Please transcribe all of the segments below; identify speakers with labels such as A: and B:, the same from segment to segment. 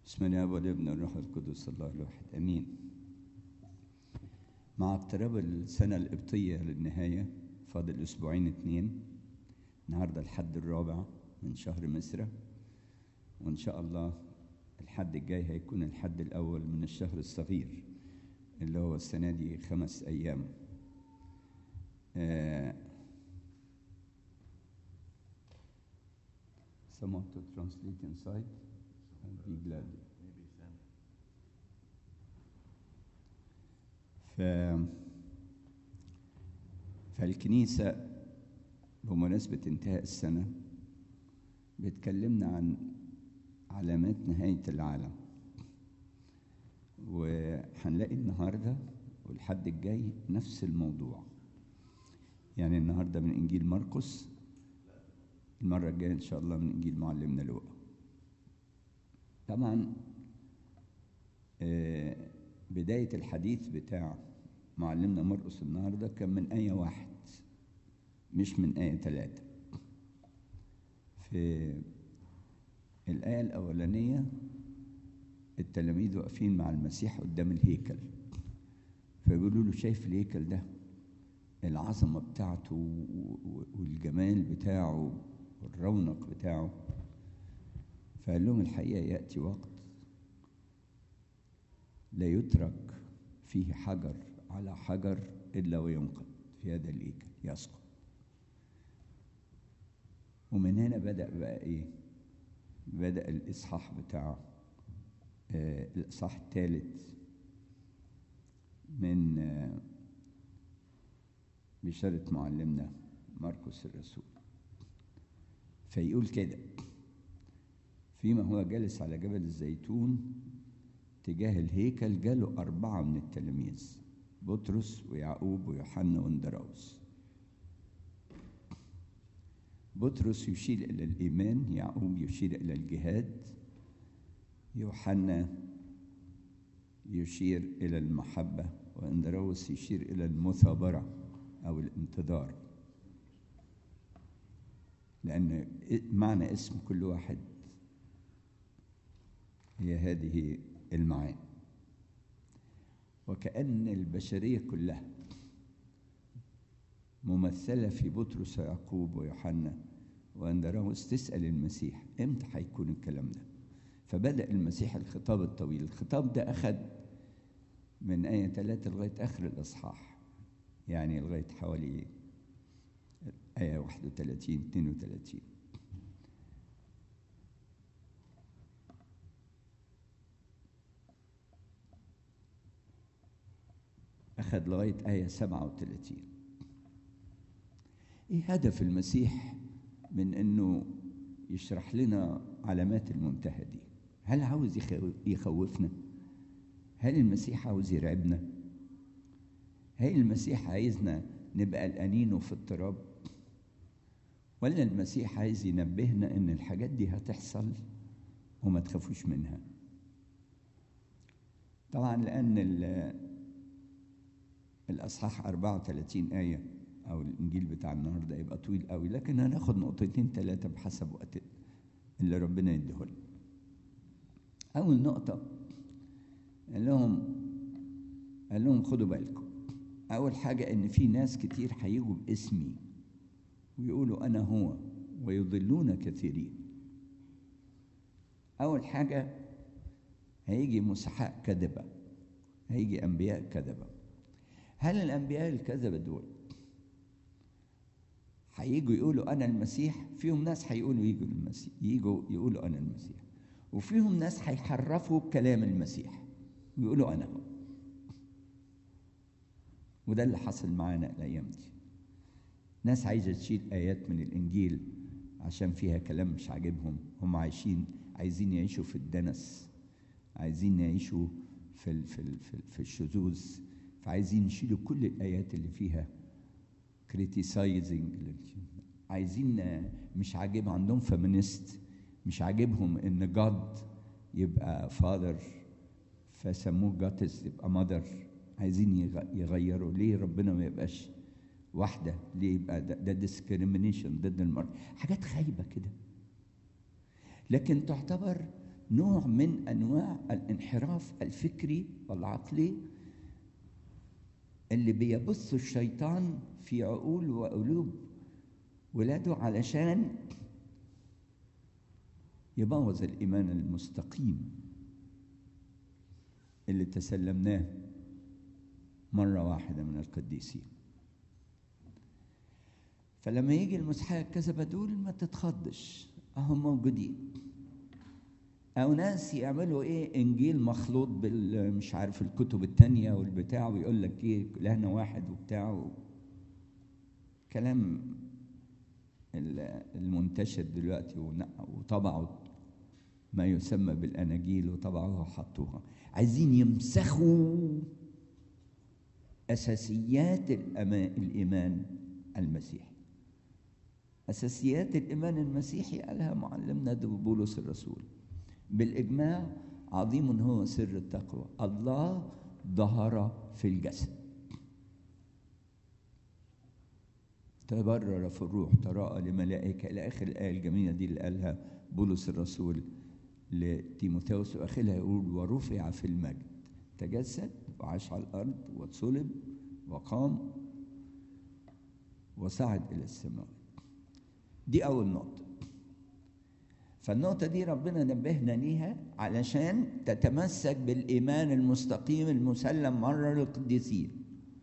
A: بسم الله والابن والروح القدس الله الواحد امين. مع اقتراب السنه القبطيه للنهايه فاضل اسبوعين 2. النهارده الحد الرابع من شهر مصر، وان شاء الله الحد الجاي هيكون الحد الاول من الشهر الصغير اللي هو السنه دي 5 أيام. Someone to translate inside. I'll be glad. فالكنيسة بمناسبة انتهاء السنة بتكلمنا عن علامات نهاية العالم، وهنلاقي النهاردة والحد الجاي نفس الموضوع. يعني النهاردة من إنجيل مرقس، المرة الجاية إن شاء الله من إنجيل معلمنا لوقا. طبعا بداية الحديث بتاع معلمنا مرقس النهاردة كان من آية 1 مش من آية 3. في الآية الأولانية التلاميذ واقفين مع المسيح قدام الهيكل، فبيقولوا له شايف الهيكل ده العظمة بتاعته والجمال بتاعه والرونق بتاعه؟ فقال لهم الحقيقة يأتي وقت لا يترك فيه حجر على حجر إلا وينقض في هذا الهيكل، يسقط. ومن هنا بدأ بقى إيه؟ بدأ الإصحاح بتاع الإصحاح الثالث من بشارة معلمنا مرقس الرسول. فيقول كده: فيما هو جالس على جبل الزيتون تجاه الهيكل جاله 4 من التلاميذ، بطرس ويعقوب ويوحنا واندراوس. بطرس يشير إلى الإيمان، يعقوب يشير إلى الجهاد، يوحنا يشير إلى المحبة، واندراوس يشير إلى المثابرة أو الانتظار، لأن معنى اسم كل واحد هي هذه المعاني. وكأن البشرية كلها ممثلة في بطرس ويعقوب ويوحنا واندراوس تسأل المسيح امتى هيكون الكلام ده. فبدأ المسيح الخطاب الطويل. الخطاب ده أخذ من آية 3 لغاية آخر الإصحاح، يعني لغاية حوالي آية 31 32. أخذ لغاية آية 37. إيه هدف المسيح من أنه يشرح لنا علامات المنتهى دي؟ هل عاوز يخوفنا؟ هل المسيح عاوز يرعبنا؟ هل المسيح عايزنا نبقى قلقانين وفي اضطراب؟ ولا المسيح عايز ينبهنا ان الحاجات دي هتحصل وما تخافوش منها؟ طبعا لان الاصحاح 34 آية او الانجيل بتاع النهارده يبقى طويل قوي، لكن هناخد 2 3 بحسب وقت اللي ربنا يديهولنا. اول نقطة قال لهم خدوا بالكم. اول حاجة ان في ناس كتير هيجوا باسمي ويقولوا انا هو ويضلون كثيرين. اول حاجة هيجي مسحاء كذبة، هيجي انبياء كذبة. هل الانبياء الكذبة دول هيجوا يقولوا انا المسيح؟ فيهم ناس هيقولوا يجوا يقولوا انا المسيح، وفيهم ناس هيحرفوا كلام المسيح ويقولوا انا هو. وده اللي حصل معانا الايام دي. ناس عايزه تشيل ايات من الانجيل عشان فيها كلام مش عاجبهم. هم عايزين يعيشوا في الدنس، عايزين يعيشوا في الشذوذ، فعايزين يشيلوا كل الايات اللي فيها كريتيسايزنج. عايزين، مش عاجب عندهم فيمينست، مش عاجبهم ان جاد يبقى فادر فسموه جاتس يبقى مادر. عايزين يغيروا ليه ربنا ما يبقاش واحدة؟ ليه يبقى ده ديسكريمينيشن ضد المرأة؟ حاجات خايبة كده، لكن تعتبر نوع من أنواع الانحراف الفكري والعقلي اللي بيبث الشيطان في عقول وقلوب ولاده علشان يبوظ الإيمان المستقيم اللي تسلمناه مرة واحدة من القديسين. فلما يجي المسيحية الكذبة دول ما تتخضش، هم موجودين. أو ناس يعملوا إيه إنجيل مخلوط مش عارف الكتب التانية والبتاع، ويقول لك إيه إلهنا واحد وبتاع كلام المنتشر دلوقتي، وطبعوا ما يسمى بالأناجيل وطبعوها وحطوها. عايزين يمسخوا أساسيات الإيمان المسيحي. أساسيات الإيمان المسيحي قالها معلمنا بولس الرسول بالإجماع: عظيم هو سر التقوى، الله ظهر في الجسد، تبرر في الروح، تراءى لملائكة، إلى آخر الآية الجميلة دي اللي قالها بولس الرسول لتيموثاوس، وآخرها يقول: ورفع في المجد، تجسد وعاش على الأرض وصلب وقام وصعد إلى السماء. دي أول نقطة. فالنقطة دي ربنا نبهنا ليها علشان تتمسك بالإيمان المستقيم المسلم مرة للقديسين.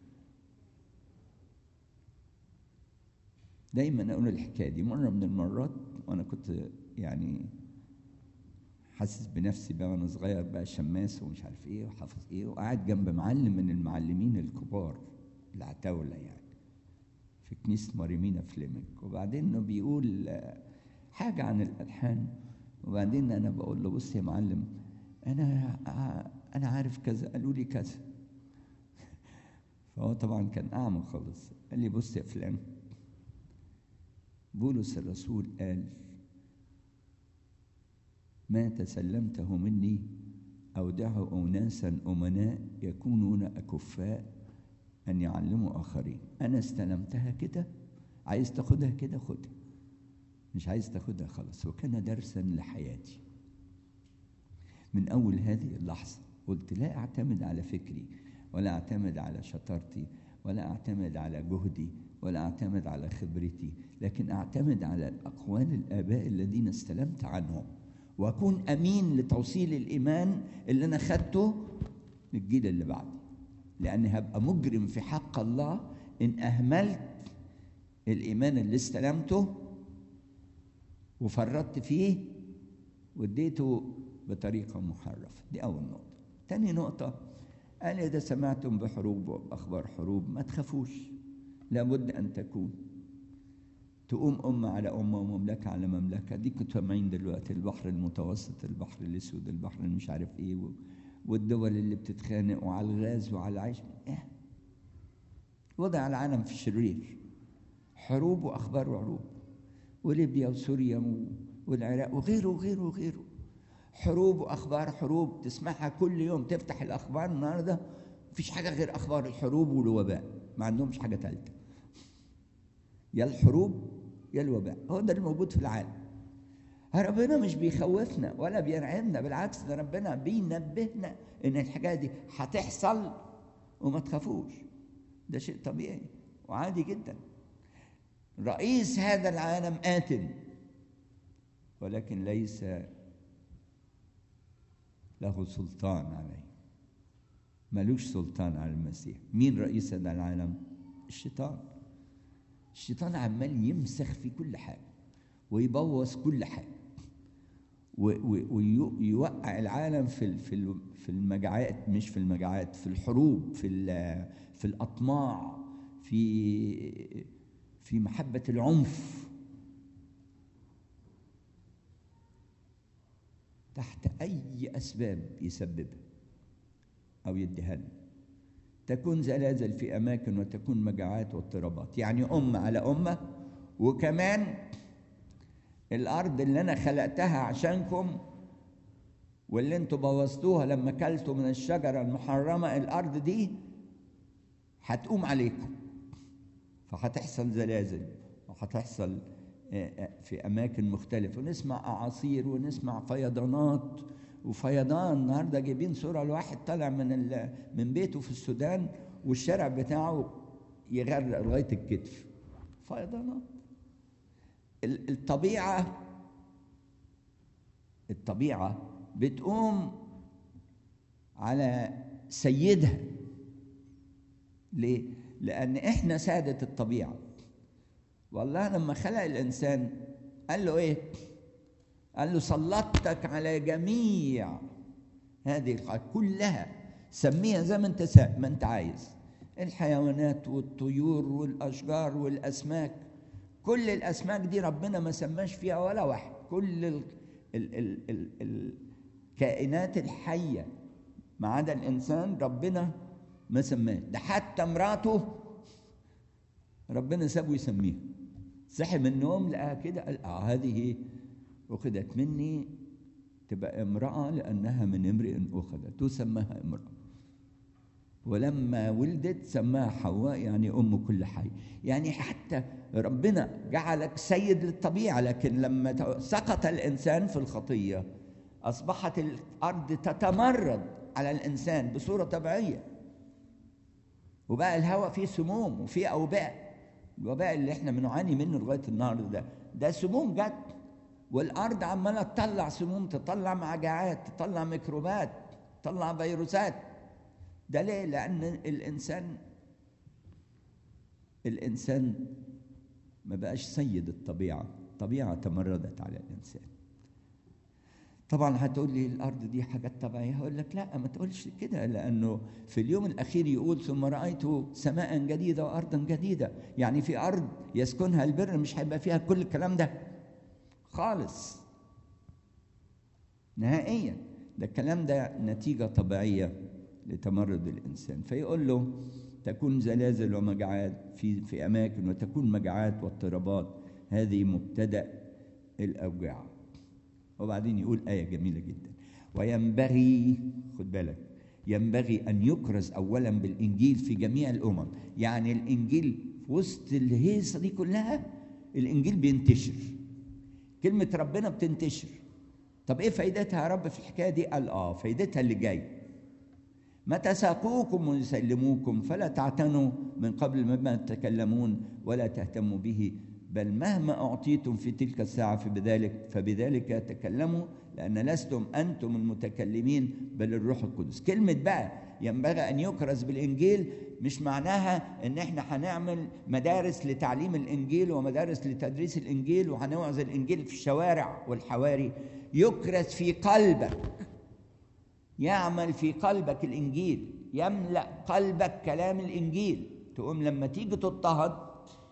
A: دايما أقول الحكاية دي. مرة من المرات وأنا كنت يعني حاسس بنفسي بقى وأنا صغير بقى شماس ومش عارف إيه وحافظ إيه، وقاعد جنب معلم من المعلمين الكبار العتاولة يعني في كنيسة ماريمينا فليمنج، وبعدين إنه بيقول حاجة عن الألحان، وبعدين أنا بقول له: بص يا معلم، أنا عارف كذا، قالوا لي كذا. فهو طبعا كان أعمى خالص. قال لي: بص يا فلان، بولس الرسول قال: ما تسلمته مني أودعه أناسا أمناء يكونون أكفاء أن يعلموا آخرين. أنا استلمتها كده، عايز تاخدها كده خدها، مش عايز تاخدها خلاص. وكان درسا لحياتي. من أول هذه اللحظة قلت: لا أعتمد على فكري، ولا أعتمد على شطارتي، ولا أعتمد على جهدي، ولا أعتمد على خبرتي، لكن أعتمد على أقوال الآباء الذين استلمت عنهم، وأكون أمين لتوصيل الإيمان اللي أنا خدته للجيل اللي بعدي. لأني هبقى مجرم في حق الله إن أهملت الإيمان اللي استلمته وفرطت فيه واديته بطريقة محرفة. دي أول نقطة. تاني نقطة، قال: إذا سمعتم بحروب وأخبار حروب ما تخافوش، لابد أن تقوم أمة على أمة ومملكة على مملكة. دي كنتوا سامعين دلوقتي البحر المتوسط، البحر الأسود، البحر اللي مش عارف إيه، والدول اللي بتتخانق، وعلى الغاز وعلى العيش. وضع العالم في الشرير، حروب وأخبار وعروب، وليبيا وسوريا والعراق وغيره وغيره وغيره. حروب وأخبار حروب تسمعها كل يوم. تفتح الأخبار النهارده مفيش حاجة غير أخبار الحروب والوباء، ما عندهمش حاجة ثالثة، يا الحروب يا الوباء. هو ده الموجود في العالم. ربنا مش بيخوفنا ولا بيرعبنا، بالعكس ده ربنا بينبهنا إن الحاجة دي هتحصل وما تخافوش. ده شيء طبيعي وعادي جدا. رئيس هذا العالم آت، ولكن ليس له سلطان عليه، ملوش سلطان على المسيح. مين رئيس هذا العالم؟ الشيطان. الشيطان عمال يمسخ في كل حاجة ويبوظ كل حاجة ويوقع العالم في المجاعات، مش في المجاعات، في الحروب، في الأطماع، في محبة العنف، تحت أي أسباب يسببها أو يديها لنا. تكون زلازل في أماكن، وتكون مجاعات واضطرابات، يعني أمة على أمة. وكمان الأرض اللي أنا خلقتها عشانكم واللي أنتوا بوظتوها لما كلتوا من الشجرة المحرمة، الأرض دي هتقوم عليكم، فهتحصل زلازل وهتحصل في أماكن مختلفة، ونسمع أعاصير ونسمع فيضانات وفيضان. النهارده جايبين صوره لواحد طالع من بيته في السودان والشارع بتاعه يغرق لغايه الكتف. فيضانات. الطبيعه بتقوم على سيدها. ليه؟ لأن إحنا سادة الطبيعة. والله لما خلق الإنسان قال له إيه؟ قال له سلطتك على جميع هذه الخلق كلها، سميها زي ما أنت عايز، الحيوانات والطيور والأشجار والأسماك. كل الأسماك دي ربنا ما سماش فيها ولا واحد. كل الكائنات الحية ما عدا الإنسان ربنا ما سماه. ده حتى مراته ربنا سابه يسميها. صحي من النوم لقاها كده قال هذه أخذت مني تبقى امرأة لأنها من امرئ أخذت، وسماها امرأة. ولما ولدت سماها حواء، يعني أم كل حي. يعني حتى ربنا جعلك سيد للطبيعة، لكن لما سقط الإنسان في الخطية أصبحت الأرض تتمرد على الإنسان بصورة طبيعية، وبقى الهواء فيه سموم وفيه أوباء. الوباء اللي احنا بنعاني منه لغاية النهارده ده سموم جت، والأرض عمالة تطلع سموم، تطلع مجاعات، تطلع ميكروبات، تطلع فيروسات. ده ليه؟ لأن الإنسان ما بقاش سيد الطبيعة. الطبيعة تمردت على الإنسان. طبعا هتقول لي الأرض دي حاجات طبيعية، هقول لك لا، ما تقولش كده، لأنه في اليوم الأخير يقول ثم رأيت سماء جديدة وأرضا جديدة. يعني في أرض يسكنها البر، مش هيبقى فيها كل الكلام ده خالص نهائيا. ده الكلام ده نتيجة طبيعية لتمرد الإنسان. فيقول له تكون زلازل ومجاعات في أماكن، وتكون مجاعات واضطرابات، هذه مبتدأ الأوجاع. وبعدين يقول آية جميلة جدا: وينبغي، خد بالك، ينبغي أن يكرز أولا بالإنجيل في جميع الأمم. يعني الإنجيل في وسط الهيصة دي كلها الإنجيل بينتشر، كلمة ربنا بتنتشر. طب إيه فايدتها يا رب في الحكاية دي؟ قال فايدتها اللي جاي: متى ساقوكم ويسلموكم فلا تعتنوا من قبل مما تتكلمون ولا تهتموا به، بل مهما أعطيتم في تلك الساعة فبذلك تكلموا، لأن لستم أنتم المتكلمين بل الروح القدس. كلمة بقى ينبغي أن يكرز بالإنجيل مش معناها إن إحنا هنعمل مدارس لتعليم الإنجيل ومدارس لتدريس الإنجيل وهنوعظ الإنجيل في الشوارع والحواري. يكرز في قلبك، يعمل في قلبك الإنجيل، يملأ قلبك كلام الإنجيل. تقوم لما تيجي تضطهد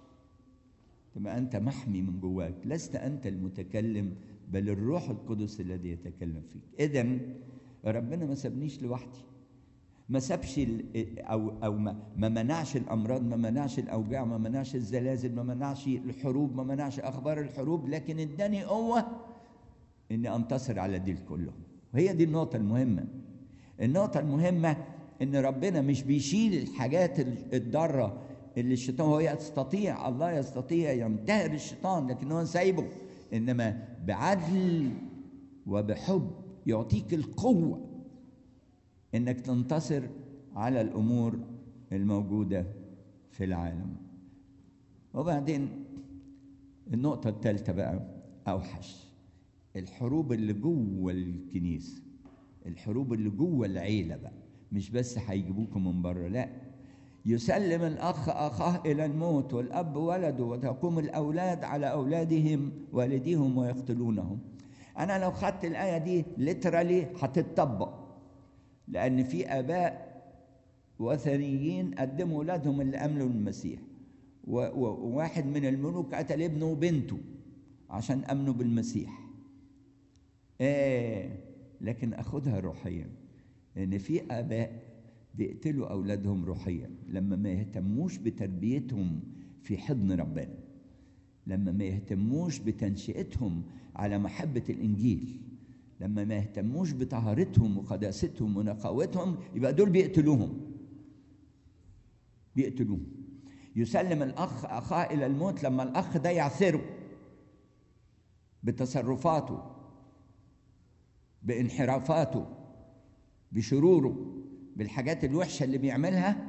A: تبقى أنت محمي من جواك، لست أنت المتكلم بل الروح القدس الذي يتكلم فيك. إذن ربنا ما سابنيش لوحدي، ما سابش أو ما منعش الأمراض، ما منعش الأوجاع، ما منعش الزلازل، ما منعش الحروب، ما منعش أخبار الحروب، لكن اداني قوة إني أنتصر على دي كله. وهي دي النقطة المهمة. النقطة المهمة إن ربنا مش بيشيل الحاجات الضارة اللي الشيطان، هو يستطيع، الله يستطيع ينتهر الشيطان، لكن هو سايبه، إنما بعدل وبحب يعطيك القوة إنك تنتصر على الأمور الموجودة في العالم. وبعدين النقطة الثالثة بقى أوحش: الحروب اللي جوه الكنيسة، الحروب اللي جوه العيلة بقى، مش بس هيجيبوكم من بره، لا، يسلم الأخ أخاه إلى الموت والأب ولده، وتقوم الأولاد على أولادهم والديهم ويقتلونهم. أنا لو خدت الآية دي ليترالي هتتطبق، لأن في آباء وثنيين قدموا أولادهم اللي أمنوا المسيح، وواحد من الملوك قتل ابنه وبنته عشان أمنوا بالمسيح. لكن أخدها روحيا، إن في آباء بيقتلوا أولادهم روحيا لما ما يهتموش بتربيتهم في حضن ربنا، لما ما يهتموش بتنشئتهم على محبة الإنجيل، لما ما يهتموش بطهارتهم وقداستهم ونقاوتهم، يبقى دول بيقتلوهم. يسلم الأخ أخاه إلى الموت لما الأخ ده يعثره بتصرفاته، بانحرافاته، بشروره، بالحاجات الوحشة اللي بيعملها،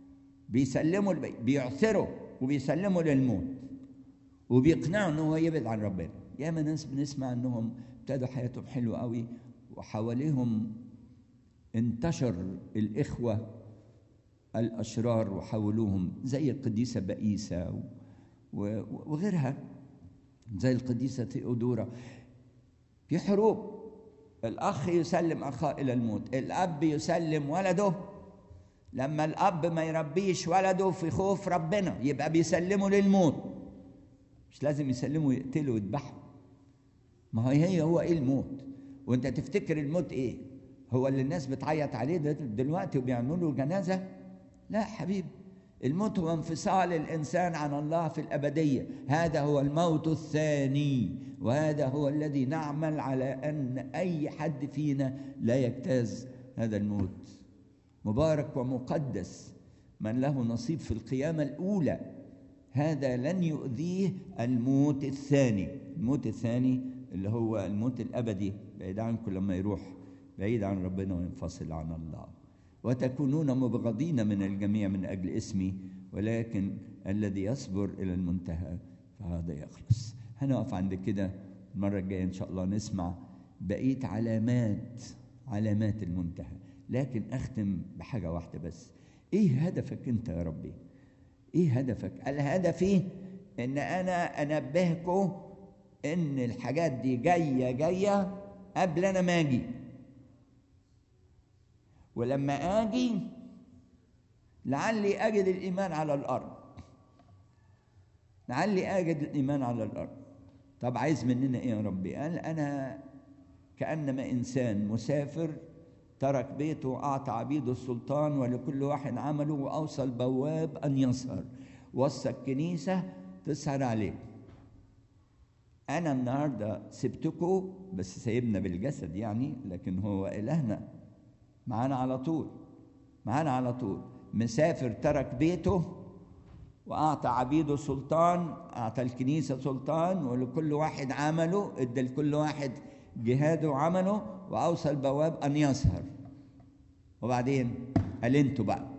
A: بيعثره وبيسلمه للموت، وبيقنعه انه هو يبعد عن ربنا. ياما ناس بنسمع انهم ابتدوا حياتهم حلوة قوي، وحواليهم انتشر الإخوة الأشرار وحولوهم، زي القديسة بائسة وغيرها، زي القديسة ثيودورا. في حروب، الأخ يسلم أخاه إلى الموت، الأب يسلم ولده. لما الأب ما يربيش ولده في خوف ربنا يبقى بيسلمه للموت. مش لازم يسلمه يقتله ويذبحه، ما هو إيه الموت؟ وأنت تفتكر الموت إيه؟ هو اللي الناس بتعيط عليه دلوقتي وبيعملوا له جنازة؟ لا حبيبي، الموت هو انفصال الإنسان عن الله في الأبدية. هذا هو الموت الثاني، وهذا هو الذي نعمل على أن أي حد فينا لا يجتاز هذا الموت. مبارك ومقدس من له نصيب في القيامة الأولى، هذا لن يؤذيه الموت الثاني. الموت الثاني اللي هو الموت الأبدي بعيد عنكم، لما يروح بعيد عن ربنا وينفصل عن الله. وتكونون مبغضين من الجميع من أجل اسمي، ولكن الذي يصبر إلى المنتهى فهذا يخلص. هنقف عند كده، المرة الجاية إن شاء الله نسمع بقية علامات المنتهى. لكن أختم بحاجة واحدة بس. إيه هدفك أنت يا ربي؟ إيه هدفك؟ الهدف إن أنا أنبهكم إن الحاجات دي جاية قبل أنا ما أجي، ولما آجي لعلي أجد الإيمان على الأرض، طب عايز مننا إيه يا ربي؟ قال أنا كأنما إنسان مسافر ترك بيته وأعطى عبيده السلطان ولكل واحد عمله، وأوصى البواب أن يسهر، وصى الكنيسة تسهر عليه. أنا النهاردة سبتكم، بس سيبنا بالجسد يعني، لكن هو إلهنا معانا على طول. مسافر ترك بيته وأعطى عبيده سلطان، أعطى الكنيسة سلطان، ولكل واحد عمله، ادى لكل واحد جهاده وعمله، وأوصى البواب أن يسهر. وبعدين قال انتوا بقى،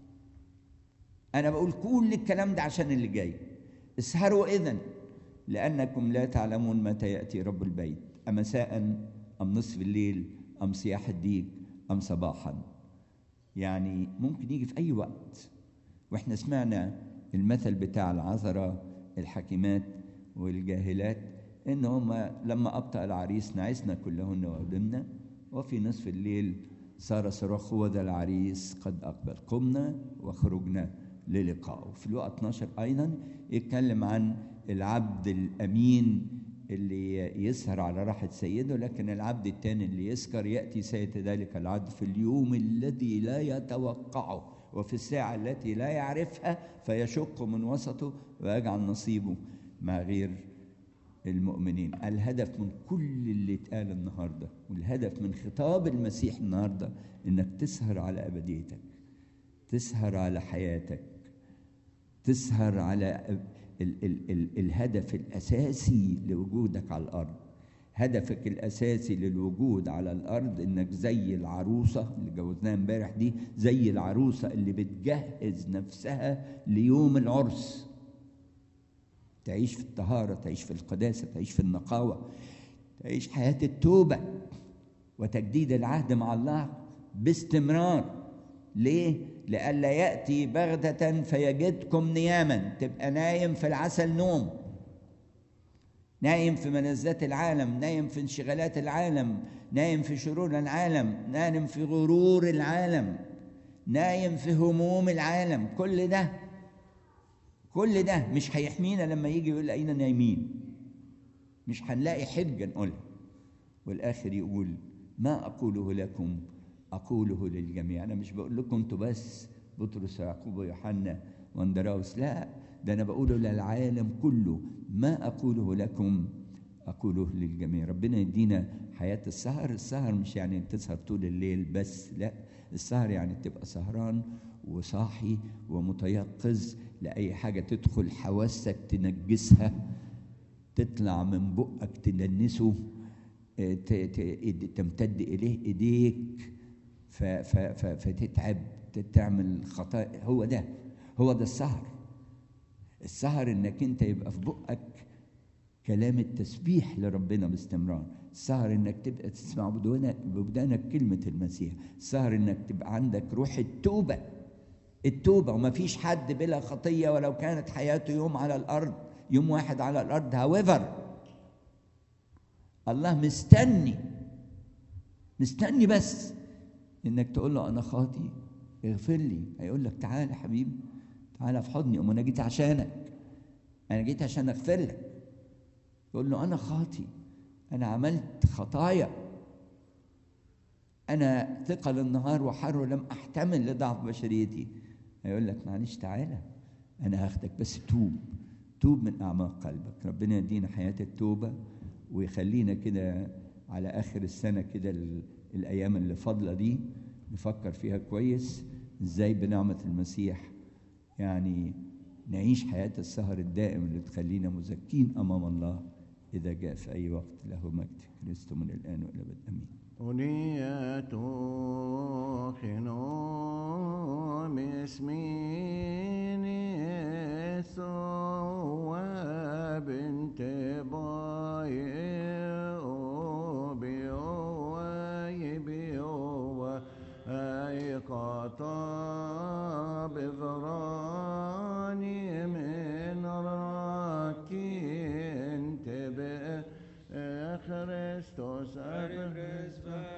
A: أنا بقول كل الكلام ده عشان اللي جاي. اسهروا إذن، لأنكم لا تعلمون متى يأتي رب البيت، أمساء أم نصف الليل أم صياح الديك أم صباحا. يعني ممكن يجي في أي وقت. وإحنا سمعنا المثل بتاع العذراء الحكيمات والجاهلات، إن هم لما أبطأ العريس نعسنا كلهن وأدمنا، وفي نصف الليل صار صراخ وذا العريس قد أقبل، قمنا وخرجنا للقائه. في الوقت 12 أيضا يتكلم عن العبد الأمين اللي يسهر على راحة سيده، لكن العبد الثاني اللي يسكر يأتي سيد ذلك العبد في اليوم الذي لا يتوقعه وفي الساعة التي لا يعرفها، فيشق من وسطه ويجعل نصيبه مع غير المؤمنين. الهدف من كل اللي اتقال النهاردة، والهدف من خطاب المسيح النهاردة، انك تسهر على أبديتك، تسهر على حياتك، تسهر على الهدف الأساسي لوجودك على الأرض. هدفك الأساسي للوجود على الأرض إنك زي العروسة اللي جوزناها امبارح دي، زي العروسة اللي بتجهز نفسها ليوم العرس، تعيش في الطهارة، تعيش في القداسة، تعيش في النقاوة، تعيش حياة التوبة وتجديد العهد مع الله باستمرار. ليه؟ لئلا يأتي بغتة فيجدكم نياما، تبقى نايم في العسل نوم، نايم في ملذات العالم، نايم في انشغالات العالم، نايم في شرور العالم، نايم في غرور العالم، نايم في هموم العالم. كل ده مش هيحمينا لما يجي يقول أين نايمين، مش هنلاقي حجة نقولها. والآخر يقول ما أقوله لكم أقوله للجميع. أنا مش بقول لكم أنتوا بس، بطرس ويعقوب ويوحنا واندراوس، لا، ده أنا بقوله للعالم كله. ما أقوله لكم أقوله للجميع. ربنا يدينا حياة السهر. السهر مش يعني تسهر طول الليل بس، لا، السهر يعني تبقى سهران وصاحي ومتيقظ لأي حاجة تدخل حواسك تنجسها، تطلع من بقك تدنسه، تمتد إليه إيديك فتتعب، تعمل خطايا. هو ده السهر إنك أنت يبقى في بقك كلام التسبيح لربنا باستمرار. السهر إنك تبقى تسمع بودانك كلمة المسيح. السهر إنك تبقى عندك روح التوبة. وما فيش حد بلا خطية ولو كانت حياته يوم واحد على الأرض. however الله مستني بس إنك تقول له أنا خاطي اغفر لي. هيقول لك تعالى حبيبي، تعالى في حضني، أنا جيت عشانك، أنا جيت عشان أغفر لك. تقول له أنا خاطي، أنا عملت خطايا، أنا ثقل النهار وحر لم أحتمل لضعف بشريتي. هيقول لك معلش تعالى أنا هاخدك، بس توب من أعماق قلبك. ربنا يدينا حياة التوبة ويخلينا كده على آخر السنة كده الأيام اللي فاضلة دي نفكر فيها كويس إزاي بنعمة المسيح يعني نعيش حياة السهر الدائم اللي تخلينا مزكين أمام الله إذا جاء في أي وقت. له مجد كريستو من الآن وإلى الأبد آمين.
B: أنيتو خنو مسمين يسوع بنت باي بيوا أي قطع بذراني من راكين تبقى Christos
C: Aris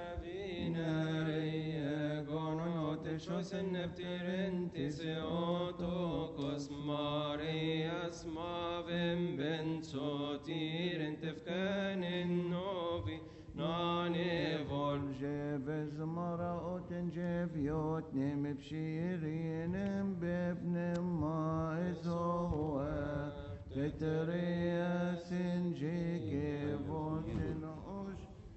C: Favinare Gononotes Neptirentis Eotokos Marias Mavim Bensotir Tefkanin Novi Nane
B: جيفز مرأة جيفيوت نم بشيرين بابن ما إسوا تترياس جيكيفون نوش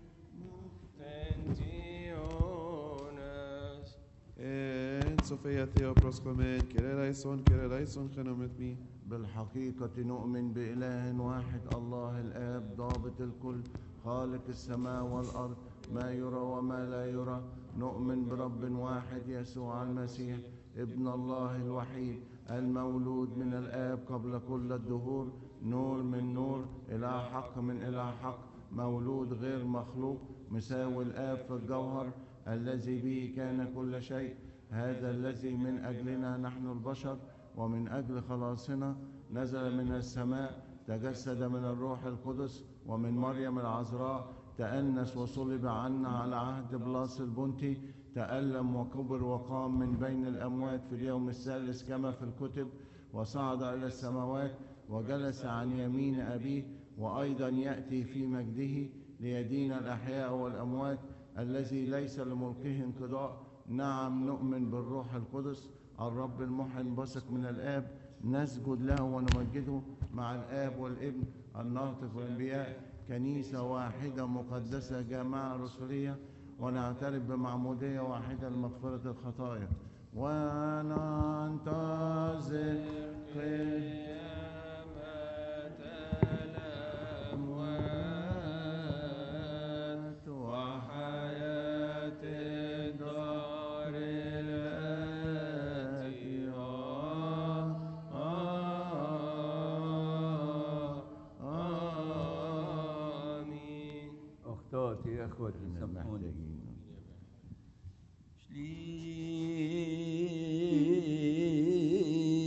C: Tentiones
D: Sofia Theoproskomen Kerelaison خنمتني.
B: بالحقيقة نؤمن بإله واحد الله الآب ضابط الكل خالق السماء والأرض ما يرى وما لا يرى. نؤمن برب واحد يسوع المسيح ابن الله الوحيد المولود من الآب قبل كل الدهور، نور من نور، إله حق من إله حق، مولود غير مخلوق، مساوي الآب في الجوهر، الذي به كان كل شيء. هذا الذي من أجلنا نحن البشر ومن أجل خلاصنا نزل من السماء، تجسد من الروح القدس ومن مريم العذراء، تأنس وصلب عنا على عهد بلاس البنطي، تألم وكبر وقام من بين الأموات في اليوم الثالث كما في الكتب، وصعد إلى السماوات وجلس عن يمين أبيه، وأيضا يأتي في مجده ليدين الأحياء والأموات، الذي ليس لملكه انقضاء. نعم نؤمن بالروح القدس الرب المحن بثق من الآب، نسجد له ونمجده مع الآب والابن الناطق والأنبياء، كنيسة واحدة مقدسة جامعة رسولية، ونعترف بمعمودية واحدة لمغفرة الخطايا، وننتظر قيامة الأموات وحياة الدار الآتية. آمين.
A: أختي أخوتي سامحوني.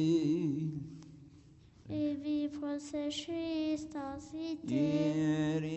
E: Et vivre ces Christ en cité.